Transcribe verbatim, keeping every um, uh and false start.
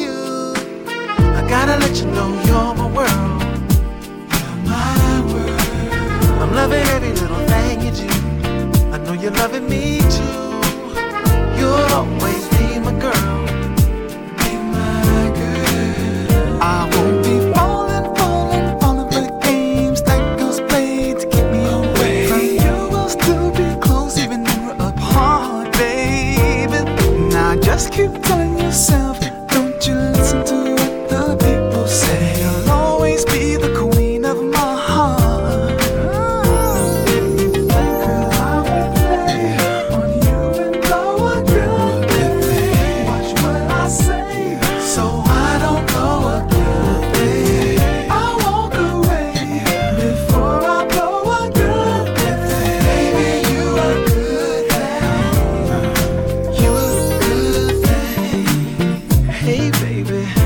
you. I gotta let you know you're my world. You're my world. I'm loving every little thing you do. I know you're loving me too. You'll always be my girl. Be my girl. I won't be falling, falling, falling for the games that girls play to keep me away from you. We'll still be close even when we're apart, baby. Now just keep telling yourself, don't you listen to what the people say. You'll always be the queen of my heart. Hey baby,